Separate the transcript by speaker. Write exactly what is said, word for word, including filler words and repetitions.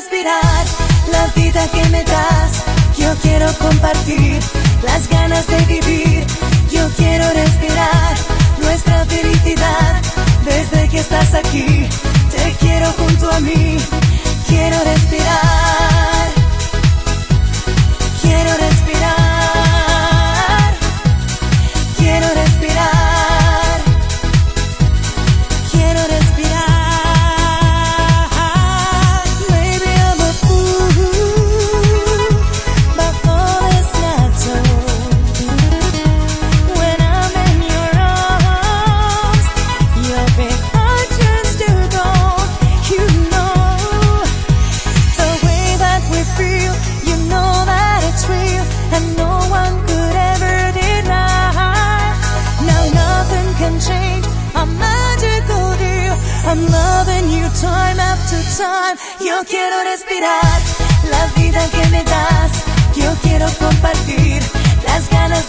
Speaker 1: respirar la vida que me das. Yo quiero compartir las ganas de vivir. Yo quiero respirar nuestra felicidad. Desde que estás aquí, te quiero junto a mí. Quiero respirar. Quiero respirar. Quiero respirar. Quiero respirar. Maybe I'm a fool, but all is natural. When I'm in your arms, your big heart turns to gold. You know the way that we feel. You know that it's real, and no one could ever deny. Now nothing can change our magical deal. I'm loving you time after time. Yo quiero respirar la vida que me das. Yo quiero compartir las ganas